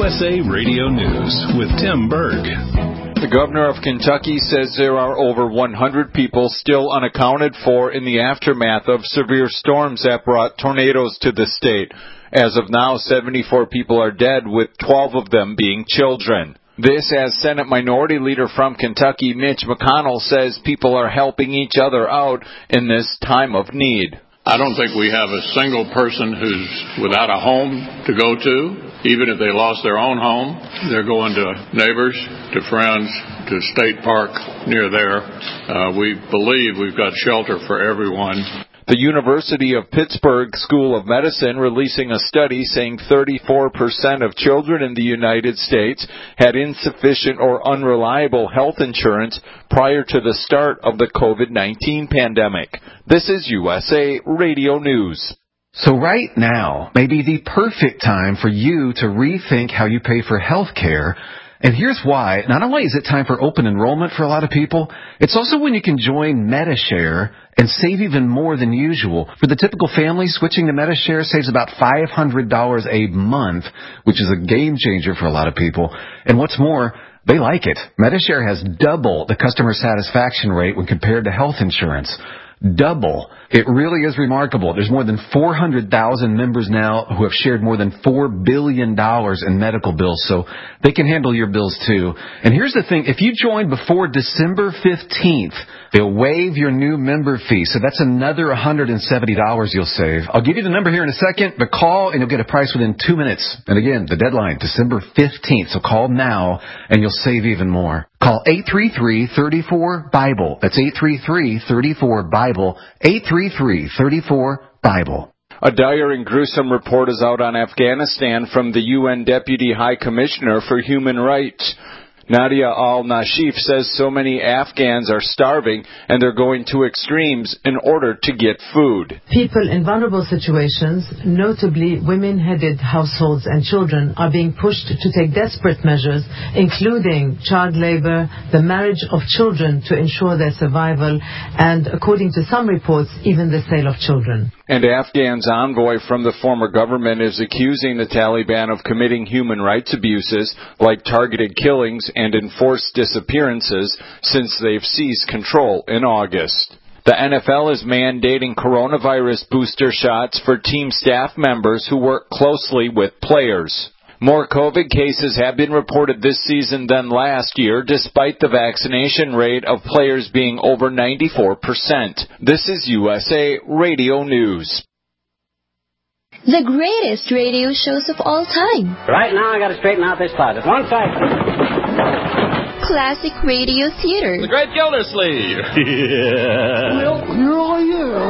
USA Radio News with Tim Berg. The governor of Kentucky says there are over 100 people still unaccounted for in the aftermath of severe storms that brought tornadoes to the state. As of now, 74 people are dead, with 12 of them being children. This as Senate Minority Leader from Kentucky, Mitch McConnell, says people are helping each other out in this time of need. I don't think we have a single person who's without a home to go to. Even if they lost their own home, they're going to neighbors, to friends, to State Park near there. We believe we've got shelter for everyone. The University of Pittsburgh School of Medicine releasing a study saying 34% of children in the United States had insufficient or unreliable health insurance prior to the start of the COVID-19 pandemic. This is USA Radio News. So right now may be the perfect time for you to rethink how you pay for health care. And here's why. Not only is it time for open enrollment for a lot of people, it's also when you can join Medi-Share and save even more than usual. For the typical family, switching to Medi-Share saves about $500 a month, which is a game changer for a lot of people. And what's more, they like it. Medi-Share has double the customer satisfaction rate when compared to health insurance. Double. It really is remarkable. There's more than 400,000 members now who have shared more than $4 billion in medical bills, so they can handle your bills too. And here's the thing, if you join before December 15th, they'll waive your new member fee, so that's another $170 you'll save. I'll give you the number here in a second, but call and you'll get a price within 2 minutes. And again, the deadline, December 15th, so call now and you'll save even more. Call 833-34-BIBLE. That's 833-34-BIBLE. 833-34-BIBLE. A dire and gruesome report is out on Afghanistan from the UN Deputy High Commissioner for Human Rights. Nadia al-Nashif says so many Afghans are starving and they're going to extremes in order to get food. People in vulnerable situations, notably women-headed households and children, are being pushed to take desperate measures, including child labor, the marriage of children to ensure their survival, and, according to some reports, even the sale of children. And Afghan's envoy from the former government is accusing the Taliban of committing human rights abuses like targeted killings and enforced disappearances since they've seized control in August. The NFL is mandating coronavirus booster shots for team staff members who work closely with players. More COVID cases have been reported this season than last year, despite the vaccination rate of players being over 94%. This is USA Radio News. The greatest radio shows of all time. Right now, I got to straighten out this closet. One second. Classic Radio Theater. The Great Gildersleeve. Well, here I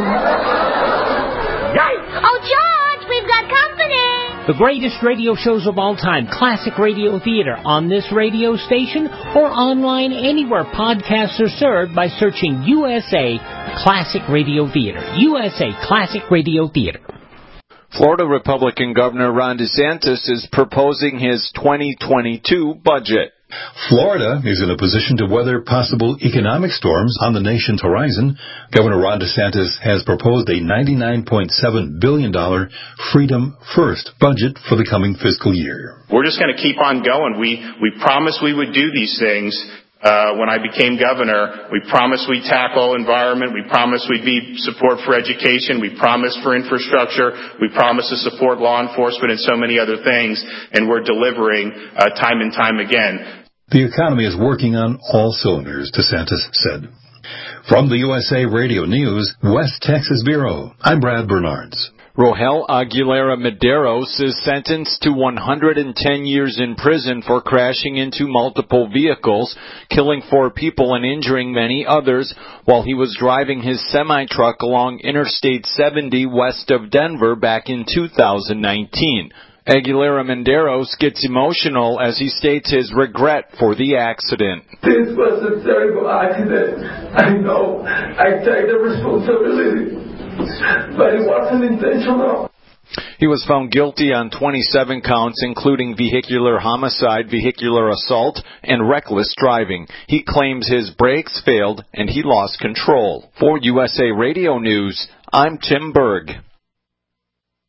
am. Oh, George, we've got company. The greatest radio shows of all time, Classic Radio Theater, on this radio station or online anywhere podcasts are served by searching USA Classic Radio Theater. USA Classic Radio Theater. Florida Republican Governor Ron DeSantis is proposing his 2022 budget. Florida is in a position to weather possible economic storms on the nation's horizon. Governor Ron DeSantis has proposed a $99.7 billion Freedom First budget for the coming fiscal year. We're just going to keep on going. We promised we would do these things. When I became governor, we promised we'd tackle environment. We promised we'd be support for education. We promised for infrastructure. We promised to support law enforcement and so many other things. And we're delivering time and time again. The economy is working on all cylinders, DeSantis said. From the USA Radio News, West Texas Bureau, I'm Brad Bernards. Rohel Aguilera Medeiros is sentenced to 110 years in prison for crashing into multiple vehicles, killing 4 people and injuring many others while he was driving his semi-truck along Interstate 70 west of Denver back in 2019. Aguilera Medeiros gets emotional as he states his regret for the accident. This was a terrible accident. I know. I take the responsibility. But it wasn't intentional. He was found guilty on 27 counts, including vehicular homicide, vehicular assault, and reckless driving. He claims his brakes failed and he lost control. For USA Radio News, I'm Tim Berg.